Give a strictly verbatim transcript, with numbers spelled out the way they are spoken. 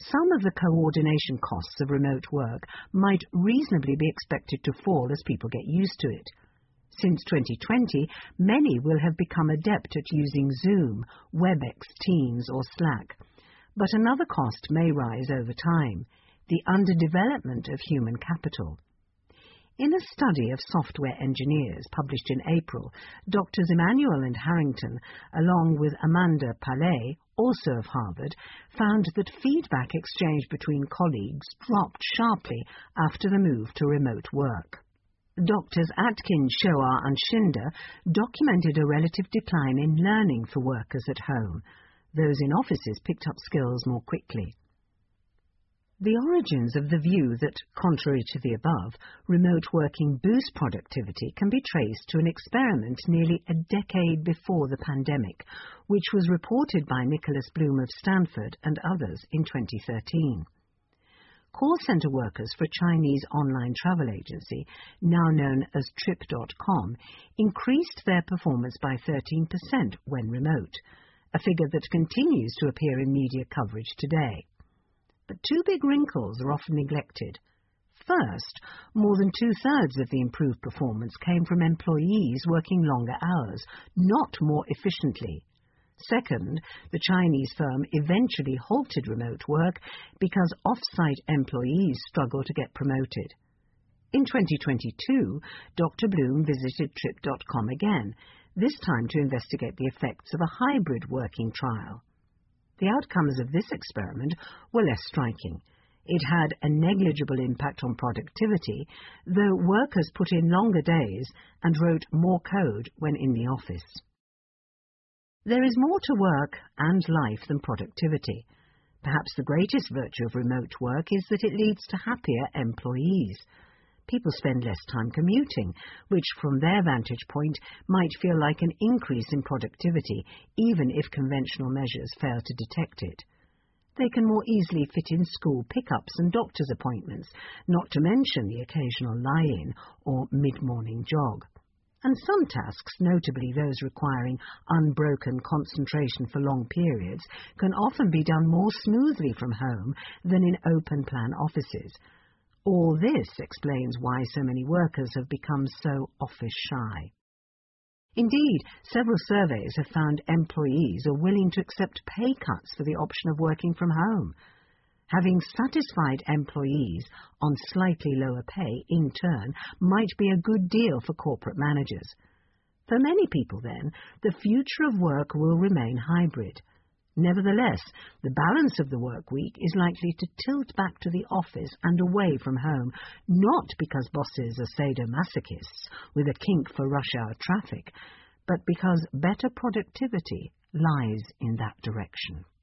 Some of the coordination costs of remote work might reasonably be expected to fall as people get used to it. Since twenty twenty, many will have become adept at using Zoom, WebEx, Teams or Slack. But another cost may rise over time, the underdevelopment of human capital. In a study of software engineers published in April, Doctors Emanuel and Harrington, along with Amanda Palais, also of Harvard, found that feedback exchange between colleagues dropped sharply after the move to remote work. Doctors Atkins, Shoar and Schinder documented a relative decline in learning for workers at home. Those in offices picked up skills more quickly. The origins of the view that, contrary to the above, remote working boosts productivity can be traced to an experiment nearly a decade before the pandemic, which was reported by Nicholas Bloom of Stanford and others in twenty thirteen. Call center workers for a Chinese online travel agency, now known as Trip dot com, increased their performance by thirteen percent when remote, a figure that continues to appear in media coverage today. But two big wrinkles are often neglected. First, more than two-thirds of the improved performance came from employees working longer hours, not more efficiently. Second, the Chinese firm eventually halted remote work because off-site employees struggle to get promoted. In twenty twenty-two, Doctor Bloom visited Trip dot com again, this time to investigate the effects of a hybrid working trial. The outcomes of this experiment were less striking. It had a negligible impact on productivity, though workers put in longer days and wrote more code when in the office. There is more to work and life than productivity. Perhaps the greatest virtue of remote work is that it leads to happier employees. People spend less time commuting, which from their vantage point might feel like an increase in productivity, even if conventional measures fail to detect it. They can more easily fit in school pickups and doctor's appointments, not to mention the occasional lie-in or mid-morning jog. And some tasks, notably those requiring unbroken concentration for long periods, can often be done more smoothly from home than in open-plan offices. All this explains why so many workers have become so office-shy. Indeed, several surveys have found employees are willing to accept pay cuts for the option of working from home. Having satisfied employees on slightly lower pay, in turn, might be a good deal for corporate managers. For many people, then, the future of work will remain hybrid. Nevertheless, the balance of the work week is likely to tilt back to the office and away from home, not because bosses are sadomasochists with a kink for rush-hour traffic, but because better productivity lies in that direction.